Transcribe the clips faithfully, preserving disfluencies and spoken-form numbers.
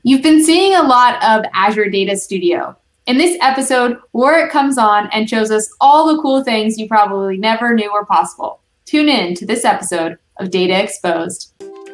You've been seeing a lot of Azure Data Studio. In this episode, Warwick comes on and shows us all the cool things you probably never knew were possible. Tune in to this episode of Data Exposed.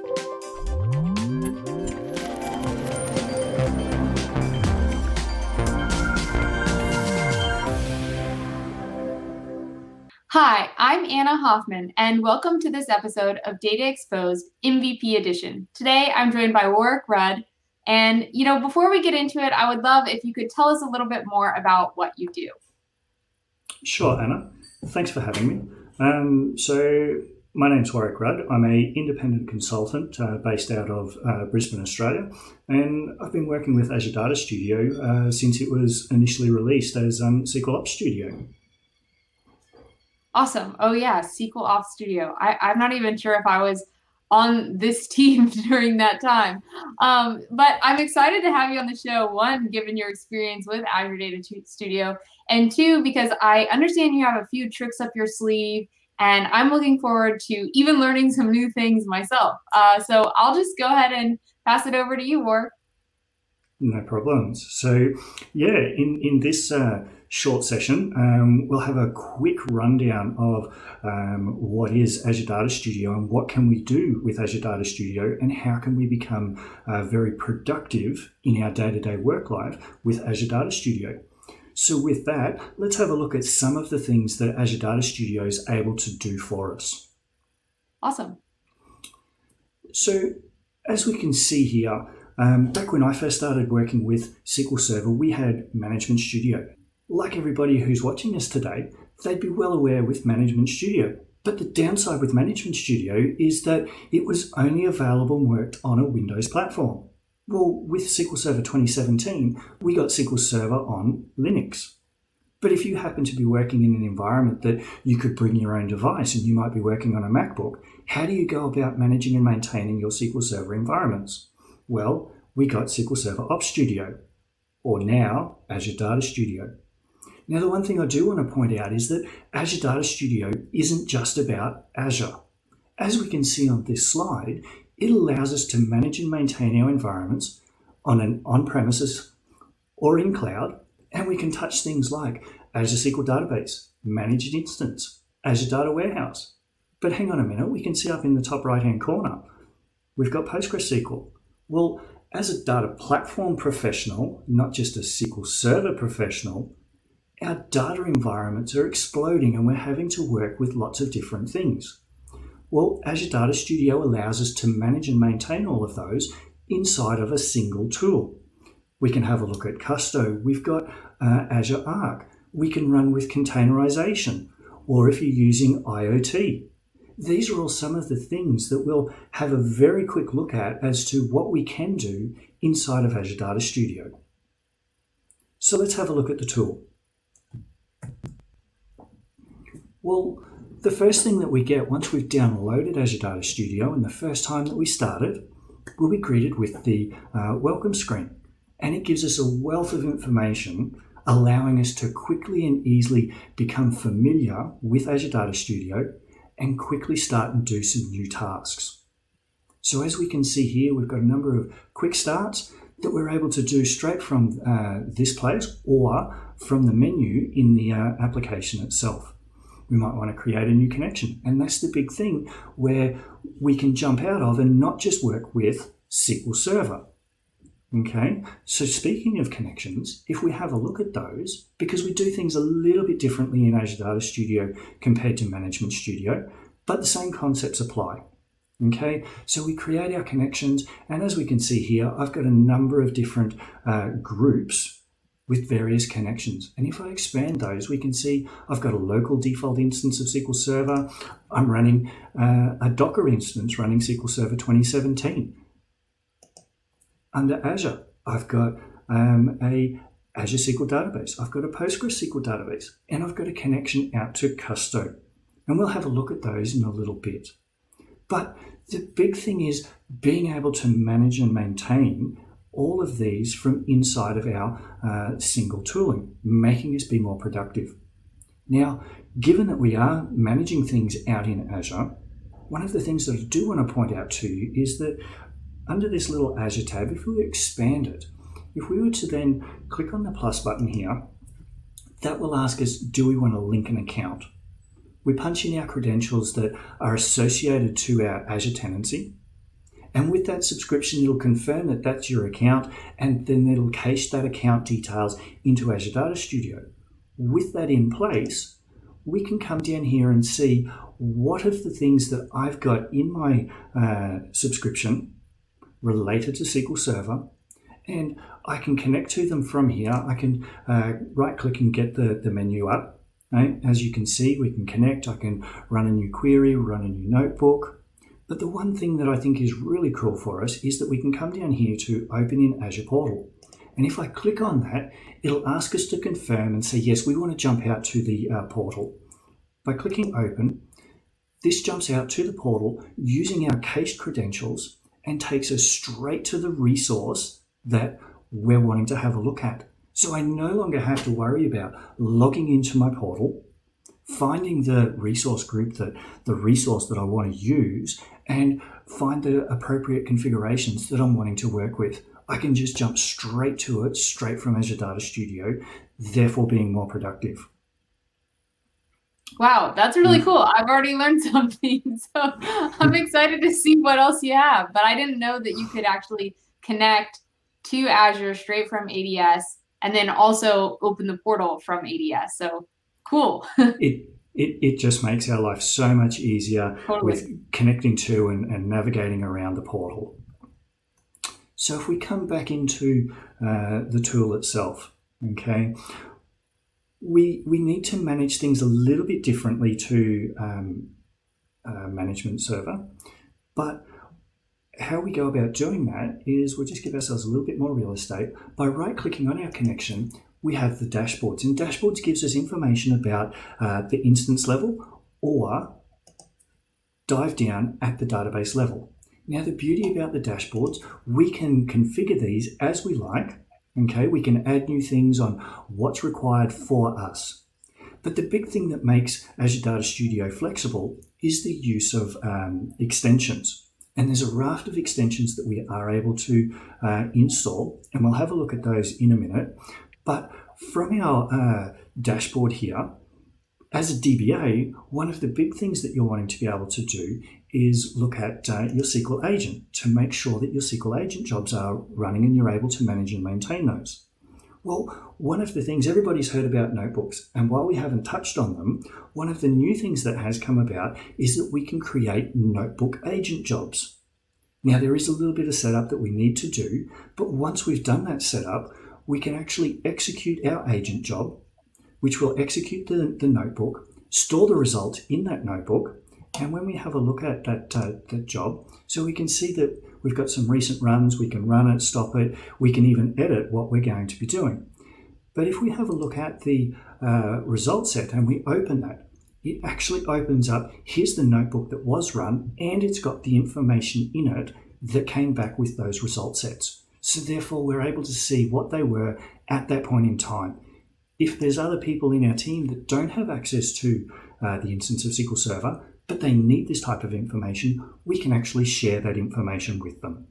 Hi, I'm Anna Hoffman, and welcome to this episode of Data Exposed M V P Edition. Today, I'm joined by Warwick Rudd. And, you know, before we get into it, I would love if you could tell us a little bit more about what you do. Sure, Anna. Thanks for having me. Um, so my name's Warwick Rudd. I'm an independent consultant uh, based out of uh, Brisbane, Australia. And I've been working with Azure Data Studio uh, since it was initially released as um, S Q L Ops Studio. Awesome. Oh, yeah, S Q L Ops Studio. I, I'm not even sure if I was on this team during that time. Um, but I'm excited to have you on the show, one, given your experience with Azure Data Studio, and two, because I understand you have a few tricks up your sleeve, and I'm looking forward to even learning some new things myself. Uh, so I'll just go ahead and pass it over to you, Warwick. No problems. So, yeah, in, in this uh, short session, um, we'll have a quick rundown of um, what is Azure Data Studio and what can we do with Azure Data Studio and how can we become uh, very productive in our day-to-day work life with Azure Data Studio. So with that, let's have a look at some of the things that Azure Data Studio is able to do for us. Awesome. So as we can see here, Um, back when I first started working with S Q L Server, we had Management Studio. Like everybody who's watching us today, they'd be well aware with Management Studio. But the downside with Management Studio is that it was only available and worked on a Windows platform. Well, with S Q L Server twenty seventeen, we got S Q L Server on Linux. But if you happen to be working in an environment that you could bring your own device and you might be working on a MacBook, how do you go about managing and maintaining your S Q L Server environments? Well, we got S Q L Server Ops Studio, or now Azure Data Studio. Now, the one thing I do want to point out is that Azure Data Studio isn't just about Azure. As we can see on this slide, it allows us to manage and maintain our environments on an on-premises or in cloud, and we can touch things like Azure S Q L Database, Managed Instance, Azure Data Warehouse. But hang on a minute, we can see up in the top right-hand corner, we've got PostgreSQL. Well, as a data platform professional, not just a S Q L Server professional, our data environments are exploding and we're having to work with lots of different things. Well, Azure Data Studio allows us to manage and maintain all of those inside of a single tool. We can have a look at Custo. We've got uh, Azure Arc. We can run with containerization, or if you're using IoT. These are all some of the things that we'll have a very quick look at as to what we can do inside of Azure Data Studio. So let's have a look at the tool. Well, the first thing that we get once we've downloaded Azure Data Studio and the first time that we start it, we'll be greeted with the uh, welcome screen. And it gives us a wealth of information allowing us to quickly and easily become familiar with Azure Data Studio and quickly start and do some new tasks. So as we can see here, we've got a number of quick starts that we're able to do straight from uh, this place or from the menu in the uh, application itself. We might want to create a new connection, and that's the big thing where we can jump out of and not just work with S Q L Server. Okay, so speaking of connections, if we have a look at those, because we do things a little bit differently in Azure Data Studio compared to Management Studio, but the same concepts apply. Okay, so we create our connections, and as we can see here, I've got a number of different uh, groups with various connections. And if I expand those, we can see I've got a local default instance of S Q L Server. I'm running uh, a Docker instance running S Q L Server twenty seventeen. Under Azure, I've got um, a Azure S Q L database. I've got a PostgreSQL database, and I've got a connection out to Custo. And we'll have a look at those in a little bit. But the big thing is being able to manage and maintain all of these from inside of our uh, single tooling, making us be more productive. Now, given that we are managing things out in Azure, one of the things that I do want to point out to you is that under this little Azure tab, if we expand it, if we were to then click on the plus button here, that will ask us, do we want to link an account? We punch in our credentials that are associated to our Azure tenancy. And with that subscription, it'll confirm that that's your account, and then it'll cache that account details into Azure Data Studio. With that in place, we can come down here and see what of the things that I've got in my uh, subscription related to S Q L Server, and I can connect to them from here. I can uh, right click and get the, the menu up. Right? As you can see, we can connect. I can run a new query, run a new notebook. But the one thing that I think is really cool for us is that we can come down here to open in Azure Portal. And if I click on that, it'll ask us to confirm and say, yes, we want to jump out to the uh, portal. By clicking open, this jumps out to the portal using our cached credentials and takes us straight to the resource that we're wanting to have a look at. So I no longer have to worry about logging into my portal, finding the resource group, that the resource that I want to use, and find the appropriate configurations that I'm wanting to work with. I can just jump straight to it, straight from Azure Data Studio, therefore being more productive. Wow, that's really cool. I've already learned something, so I'm excited to see what else you have. But I didn't know that you could actually connect to Azure straight from A D S and then also open the portal from A D S. So cool. it, it it just makes our life so much easier totally. With connecting to and, and navigating around the portal. So if we come back into uh, the tool itself, okay, we we need to manage things a little bit differently to um, uh, management server, but how we go about doing that is we'll just give ourselves a little bit more real estate. By right-clicking on our connection, we have the dashboards, and dashboards gives us information about uh, the instance level or dive down at the database level. Now, the beauty about the dashboards, we can configure these as we like. Okay, we can add new things on what's required for us. But the big thing that makes Azure Data Studio flexible is the use of um, extensions. And there's a raft of extensions that we are able to uh, install, and we'll have a look at those in a minute. But from our uh, dashboard here, as a D B A, one of the big things that you're wanting to be able to do is look at uh, your S Q L agent to make sure that your S Q L agent jobs are running and you're able to manage and maintain those. Well, one of the things everybody's heard about notebooks, and while we haven't touched on them, one of the new things that has come about is that we can create notebook agent jobs. Now, there is a little bit of setup that we need to do, but once we've done that setup, we can actually execute our agent job, which will execute the, the notebook, store the result in that notebook, and when we have a look at that, uh, that job, so we can see that we've got some recent runs, we can run it, stop it, we can even edit what we're going to be doing. But if we have a look at the uh, result set and we open that, it actually opens up, here's the notebook that was run, and it's got the information in it that came back with those result sets. So therefore, we're able to see what they were at that point in time. If there's other people in our team that don't have access to uh, the instance of S Q L Server, but they need this type of information, we can actually share that information with them.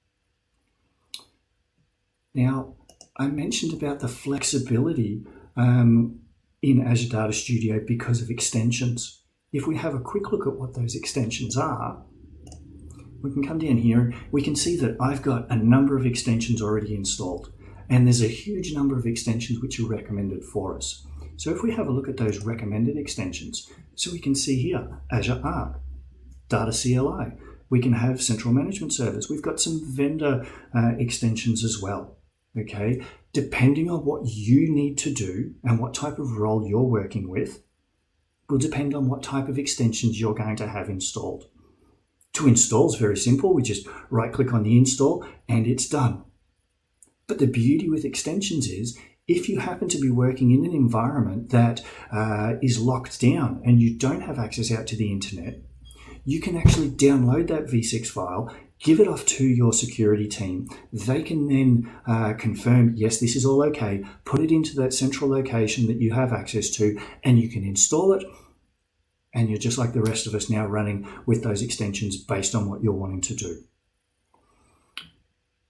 Now, I mentioned about the flexibility um, in Azure Data Studio because of extensions. If we have a quick look at what those extensions are, we can come down here, we can see that I've got a number of extensions already installed, and there's a huge number of extensions which are recommended for us. So if we have a look at those recommended extensions, so we can see here, Azure Arc, Data C L I, we can have Central Management Service. We've got some vendor uh, extensions as well, okay? Depending on what you need to do and what type of role you're working with, will depend on what type of extensions you're going to have installed. To install is very simple. We just right-click on the install and it's done. But the beauty with extensions is, if you happen to be working in an environment that uh, is locked down and you don't have access out to the internet, you can actually download that V six file, give it off to your security team. They can then uh, confirm, yes, this is all okay, put it into that central location that you have access to, and you can install it. And you're just like the rest of us now, running with those extensions based on what you're wanting to do.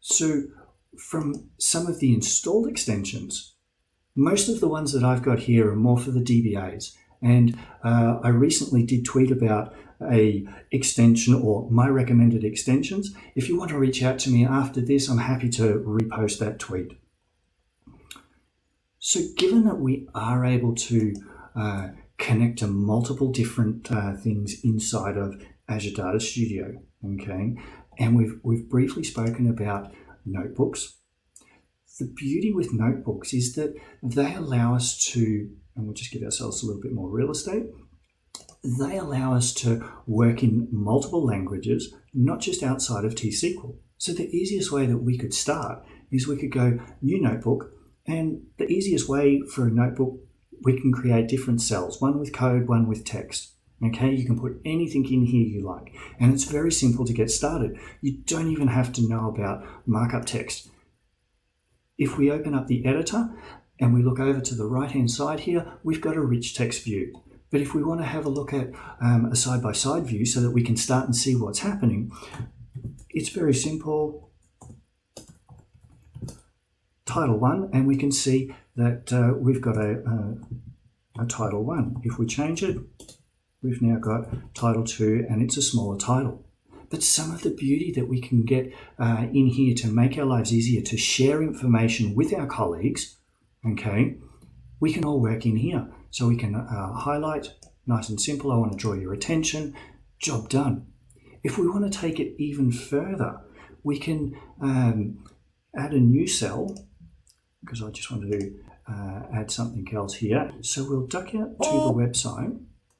So from some of the installed extensions, most of the ones that I've got here are more for the D B As. And uh, I recently did tweet about a extension or my recommended extensions. If you want to reach out to me after this, I'm happy to repost that tweet. So given that we are able to uh, connect to multiple different uh, things inside of Azure Data Studio, okay, and we've, we've briefly spoken about notebooks. The beauty with notebooks is that they allow us to, and we'll just give ourselves a little bit more real estate, they allow us to work in multiple languages, not just outside of T S Q L. So the easiest way that we could start is we could go new notebook, and the easiest way for a notebook, we can create different cells, one with code, one with text. Okay, you can put anything in here you like, and it's very simple to get started. You don't even have to know about markup text. If we open up the editor and we look over to the right-hand side here, we've got a rich text view. But if we want to have a look at um, a side-by-side view so that we can start and see what's happening, it's very simple. Title one, and we can see that uh, we've got a, a, a title one. If we change it, we've now got title two, and it's a smaller title. But some of the beauty that we can get uh, in here to make our lives easier, to share information with our colleagues, okay, we can all work in here. So we can uh, highlight, nice and simple, I want to draw your attention, job done. If we want to take it even further, we can um, add a new cell, because I just want to uh, add something else here. So we'll duck out to the website.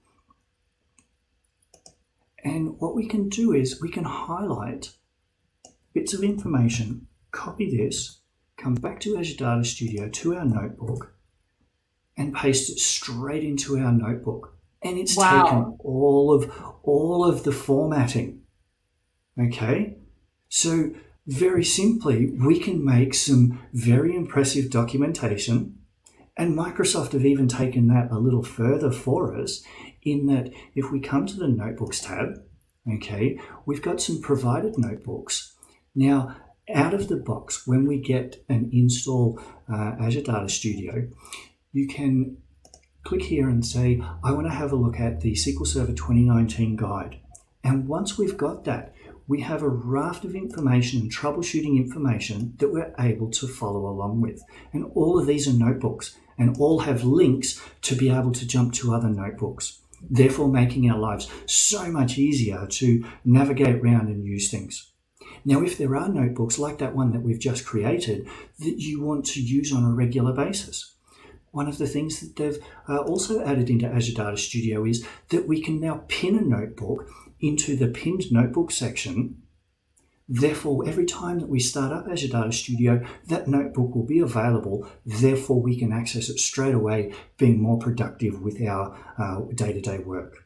And what we can do is we can highlight bits of information, copy this, come back to Azure Data Studio to our notebook, and paste it straight into our notebook. And it's wow. taken all of all of the formatting. Okay? So very simply, we can make some very impressive documentation, and Microsoft have even taken that a little further for us in that if we come to the Notebooks tab, okay, we've got some provided notebooks. Now, out of the box, when we get an install uh, Azure Data Studio, you can click here and say, I want to have a look at the S Q L Server twenty nineteen guide. And once we've got that, we have a raft of information and troubleshooting information that we're able to follow along with. And all of these are notebooks and all have links to be able to jump to other notebooks, therefore making our lives so much easier to navigate around and use things. Now, if there are notebooks like that one that we've just created that you want to use on a regular basis, one of the things that they've uh, also added into Azure Data Studio is that we can now pin a notebook into the pinned notebook section. Therefore, every time that we start up Azure Data Studio, that notebook will be available. Therefore, we can access it straight away, being more productive with our uh, day-to-day work.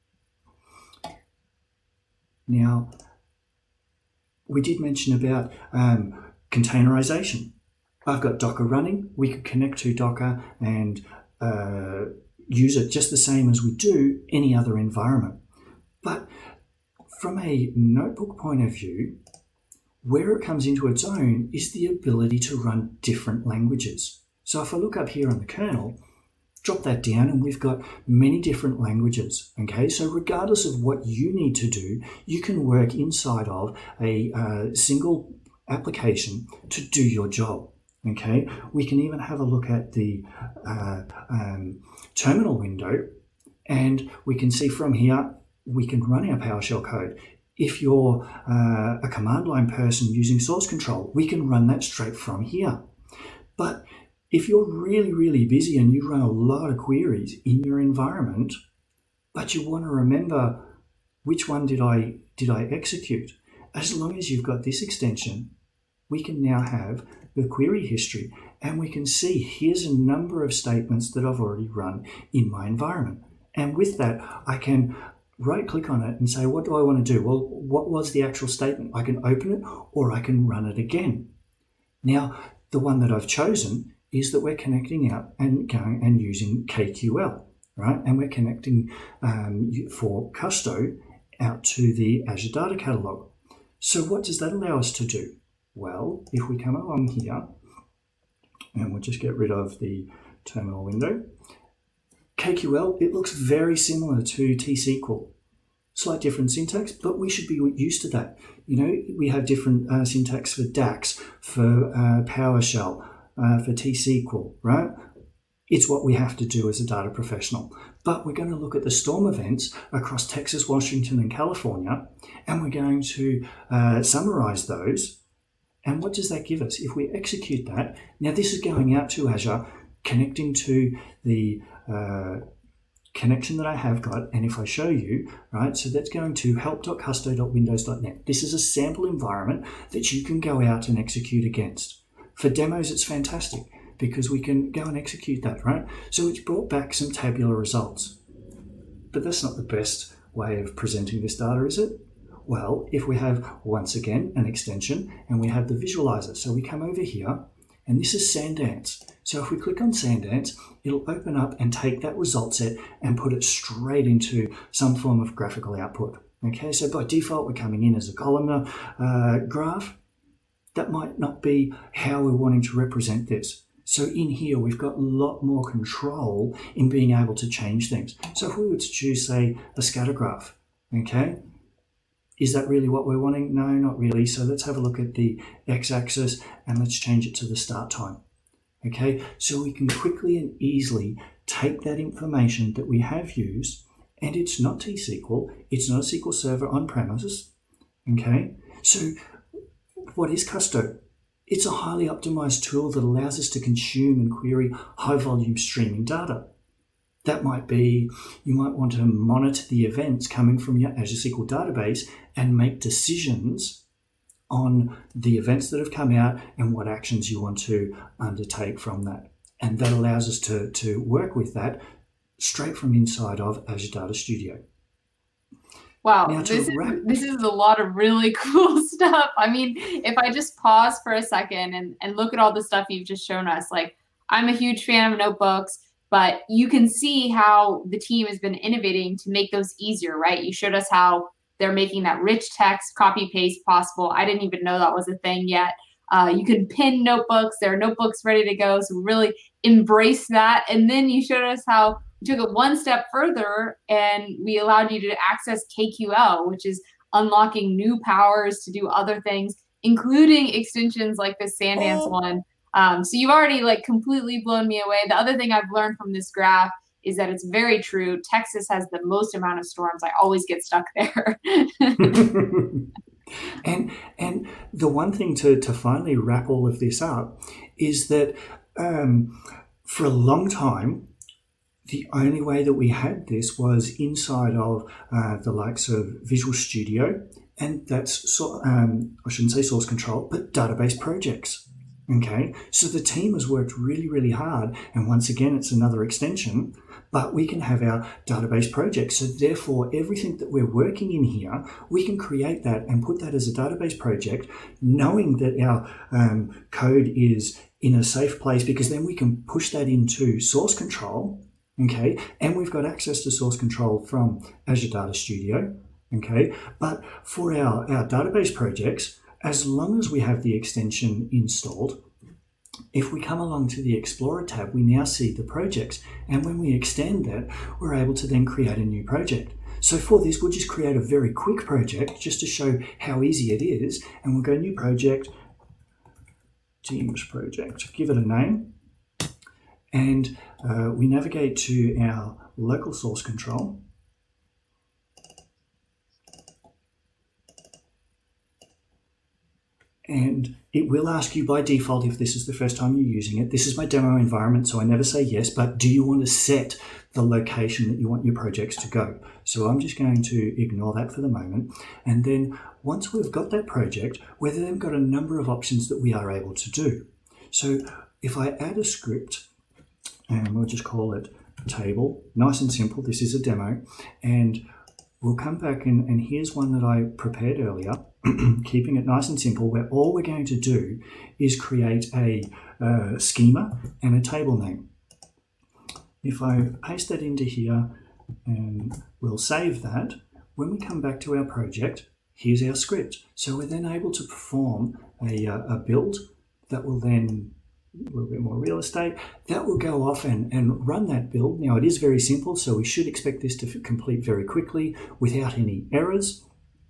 Now, we did mention about um, containerization. I've got Docker running. We could connect to Docker and uh, use it just the same as we do any other environment. But from a notebook point of view, where it comes into its own is the ability to run different languages. So if I look up here on the kernel, drop that down and we've got many different languages. Okay, so regardless of what you need to do, you can work inside of a uh, single application to do your job. Okay, we can even have a look at the uh, um, terminal window, and we can see from here we can run our PowerShell code. If you're uh, a command line person using source control, we can run that straight from here. But if you're really, really busy and you run a lot of queries in your environment, but you want to remember which one did I did I execute, as long as you've got this extension, we can now have the query history, and we can see here's a number of statements that I've already run in my environment. And with that, I can right click on it and say, what do I want to do? Well, what was the actual statement? I can open it or I can run it again. Now, the one that I've chosen is that we're connecting out and going and using K Q L, right? And we're connecting um, for Custo out to the Azure Data Catalog. So what does that allow us to do? Well, if we come along here, and we'll just get rid of the terminal window, K Q L, it looks very similar to T S Q L. Slight different syntax, but we should be used to that. You know, we have different uh, syntax for DAX, for uh, PowerShell, uh, for T S Q L, right? It's what we have to do as a data professional. But we're going to look at the storm events across Texas, Washington, and California, and we're going to uh, summarize those. And what does that give us? If we execute that, now this is going out to Azure, connecting to the uh, connection that I have got, and if I show you, right, so that's going to help dot custo dot windows dot net. This is a sample environment that you can go out and execute against. For demos, it's fantastic because we can go and execute that, right? So it's brought back some tabular results. But that's not the best way of presenting this data, is it? Well, if we have, once again, an extension and we have the visualizer. So we come over here, and this is Sandance. So if we click on Sandance, it'll open up and take that result set and put it straight into some form of graphical output. Okay, so by default, we're coming in as a columnar uh, graph. That might not be how we're wanting to represent this. So in here, we've got a lot more control in being able to change things. So if we were to choose, say, a scatter graph, okay, is that really what we're wanting? No, not really. So let's have a look at the x-axis and let's change it to the start time. Okay, so we can quickly and easily take that information that we have used, and it's not T S Q L, it's not a S Q L Server on premises. Okay, so what is Custo? It's a highly optimized tool that allows us to consume and query high volume streaming data. That might be, you might want to monitor the events coming from your Azure S Q L database and make decisions on the events that have come out and what actions you want to undertake from that. And that allows us to, to work with that straight from inside of Azure Data Studio. Wow, this is, this is a lot of really cool stuff. I mean, if I just pause for a second and, and look at all the stuff you've just shown us, like, I'm a huge fan of notebooks, but you can see how the team has been innovating to make those easier, right? You showed us how they're making that rich text copy paste possible. I didn't even know that was a thing yet. Uh, you can pin notebooks. There are notebooks ready to go. So really embrace that. And then you showed us how we took it one step further and we allowed you to access K Q L, which is unlocking new powers to do other things, including extensions like the Sandance oh. one. Um, so you've already like completely blown me away. The other thing I've learned from this graph is that it's very true. Texas has the most amount of storms. I always get stuck there. and and the one thing to, to finally wrap all of this up is that um, for a long time, the only way that we had this was inside of uh, the likes of Visual Studio, and that's, so, um, I shouldn't say source control, but database projects. Okay, so the team has worked really, really hard, and once again, it's another extension, but we can have our database projects. So therefore, everything that we're working in here, we can create that and put that as a database project, knowing that our um, code is in a safe place, because then we can push that into source control, okay, and we've got access to source control from Azure Data Studio, okay, but for our, our database projects, as long as we have the extension installed, if we come along to the Explorer tab, we now see the projects. And when we extend that, we're able to then create a new project. So for this, we'll just create a very quick project just to show how easy it is. And we'll go new project, Teams project, give it a name. And uh, we navigate to our local source control. And it will ask you by default if this is the first time you're using it. This is my demo environment, so I never say yes, but do you want to set the location that you want your projects to go? So I'm just going to ignore that for the moment. And then once we've got that project, we've then got a number of options that we are able to do. So if I add a script, and we'll just call it table, nice and simple, this is a demo, and we'll come back and, and here's one that I prepared earlier, keeping it nice and simple, where all we're going to do is create a uh, schema and a table name. If I paste that into here and we'll save that, when we come back to our project, here's our script. So we're then able to perform a, a build that will then, a little bit more real estate, that will go off and, and run that build. Now, it is very simple, so we should expect this to complete very quickly without any errors.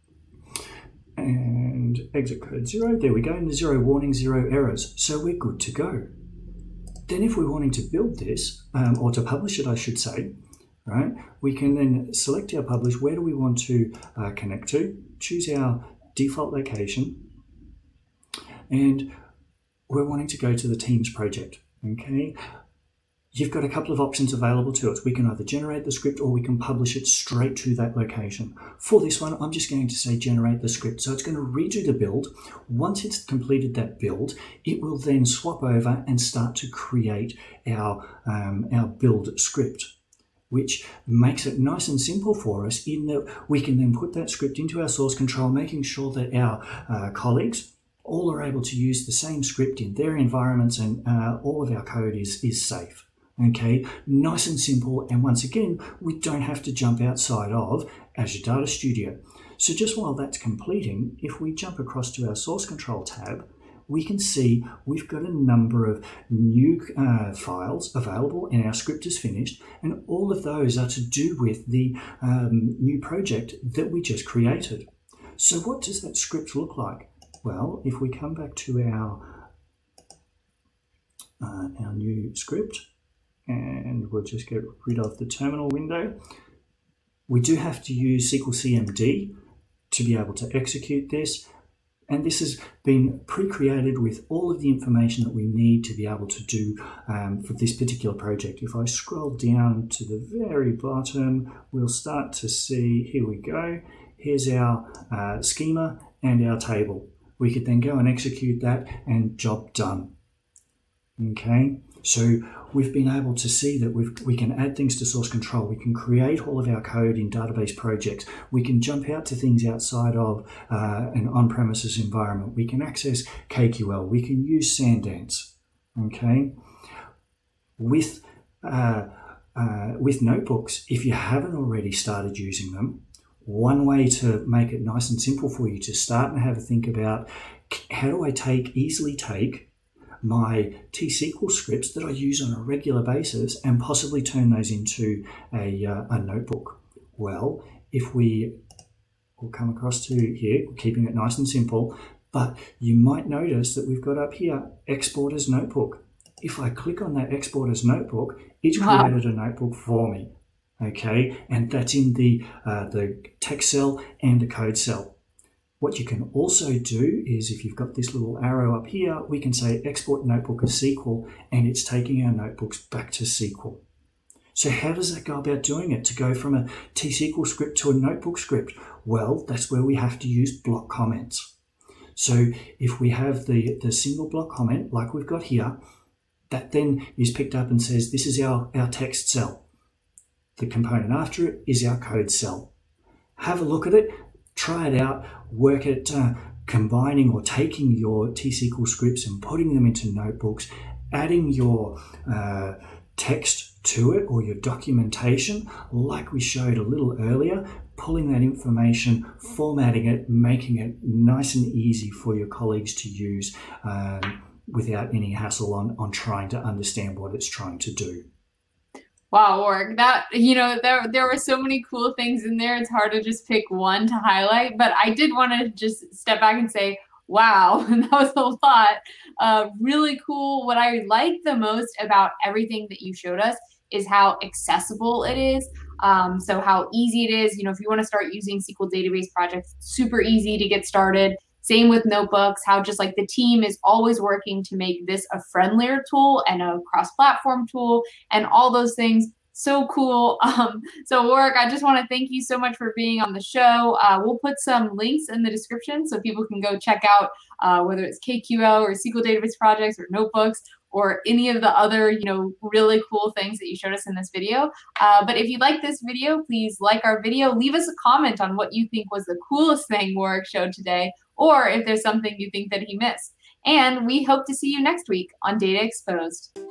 And exit code zero, there we go, and the zero warning, zero errors. So we're good to go. Then if we're wanting to build this, um, or to publish it, I should say, right, we can then select our publish. Where do we want to uh, connect to? Choose our default location. And we're wanting to go to the Teams project, okay? You've got a couple of options available to us. We can either generate the script or we can publish it straight to that location. For this one, I'm just going to say generate the script. So it's going to redo the build. Once it's completed that build, it will then swap over and start to create our, um, our build script, which makes it nice and simple for us in that we can then put that script into our source control, making sure that our uh, colleagues all are able to use the same script in their environments, and uh, all of our code is, is safe. Okay, nice and simple, and once again, we don't have to jump outside of Azure Data Studio. So just while that's completing, if we jump across to our Source Control tab, we can see we've got a number of new uh, files available and our script is finished, and all of those are to do with the um, new project that we just created. So what does that script look like? Well, if we come back to our, uh, our new script, and we'll just get rid of the terminal window. We do have to use S Q L C M D to be able to execute this. And this has been pre-created with all of the information that we need to be able to do um, for this particular project. If I scroll down to the very bottom, we'll start to see, here we go. Here's our uh, schema and our table. We could then go and execute that and job done. Okay, so we've been able to see that we've, we can add things to source control. We can create all of our code in database projects. We can jump out to things outside of uh, an on-premises environment. We can access K Q L. We can use Sandance. Okay, with uh, uh, with notebooks, if you haven't already started using them, one way to make it nice and simple for you to start and have a think about, how do I take easily take my T S Q L scripts that I use on a regular basis and possibly turn those into a, uh, a notebook? Well, if we will come across to here, keeping it nice and simple, but you might notice that we've got up here, export as notebook. If I click on that export as notebook, it's created a notebook for me, okay? And that's in the, uh, the text cell and the code cell. What you can also do is, if you've got this little arrow up here, we can say export notebook as S Q L, and it's taking our notebooks back to S Q L. So how does that go about doing it, to go from a T S Q L script to a notebook script? Well, that's where we have to use block comments. So if we have the, the single block comment, like we've got here, that then is picked up and says, this is our, our text cell. The component after it is our code cell. Have a look at it. Try it out, work at uh, combining or taking your T S Q L scripts and putting them into notebooks, adding your uh, text to it or your documentation, like we showed a little earlier, pulling that information, formatting it, making it nice and easy for your colleagues to use um, without any hassle on, on trying to understand what it's trying to do. Wow, Warwick, that, you know, there, there were so many cool things in there. It's hard to just pick one to highlight, but I did want to just step back and say, wow, that was a lot. Uh, really cool. What I like the most about everything that you showed us is how accessible it is. Um, so how easy it is, you know, if you want to start using S Q L database projects, super easy to get started. Same with notebooks, how just like the team is always working to make this a friendlier tool and a cross-platform tool and all those things. So cool. Um, so Warwick, I just want to thank you so much for being on the show. Uh, we'll put some links in the description so people can go check out uh, whether it's K Q L or S Q L database projects or notebooks or any of the other, you know, really cool things that you showed us in this video. Uh, but if you like this video, please like our video. Leave us a comment on what you think was the coolest thing Warwick showed today, or if there's something you think that he missed. And we hope to see you next week on Data Exposed.